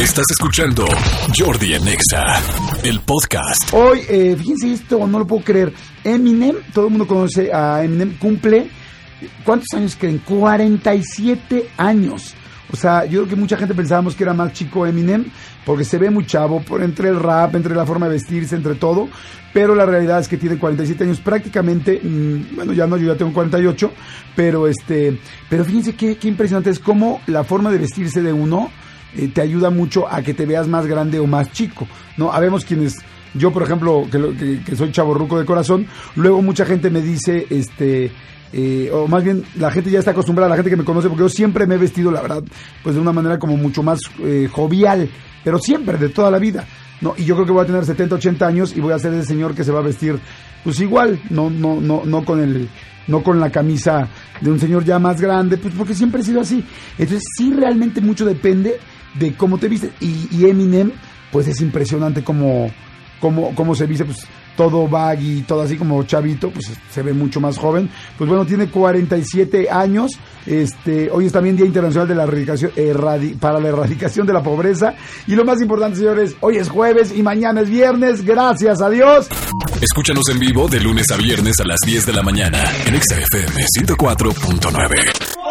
Estás escuchando Jordi en Exa, el podcast. Hoy, fíjense esto, no lo puedo creer. Eminem, todo el mundo conoce a Eminem, cumple, ¿cuántos años creen? 47 años. O sea, yo creo que mucha gente pensábamos que era más chico Eminem, porque se ve muy chavo, entre el rap, entre la forma de vestirse, entre todo, pero la realidad es que tiene 47 años prácticamente, bueno, ya no, yo ya tengo 48, pero fíjense qué impresionante es cómo la forma de vestirse de uno te ayuda mucho a que te veas más grande o más chico, ¿no? Habemos quienes, yo por ejemplo, que soy chavorruco de corazón, luego mucha gente me dice, o más bien la gente ya está acostumbrada, la gente que me conoce, porque yo siempre me he vestido, la verdad, pues de una manera como mucho más jovial, pero siempre, de toda la vida, ¿no? Y yo creo que voy a tener 70, 80 años y voy a ser ese señor que se va a vestir, pues igual, no con la camisa de un señor ya más grande, pues porque siempre he sido así. Entonces sí, realmente mucho depende de cómo te vistes. Y Eminem, pues es impresionante cómo se viste, pues todo baggy, todo así como chavito, pues se ve mucho más joven. Pues bueno, tiene 47 años. Hoy es también Día Internacional de la Erradicación, para la Erradicación de la Pobreza. Y lo más importante, señores, hoy es jueves y mañana es viernes. Gracias a Dios. Escúchanos en vivo de lunes a viernes a las 10 de la mañana en Exa FM 104.9.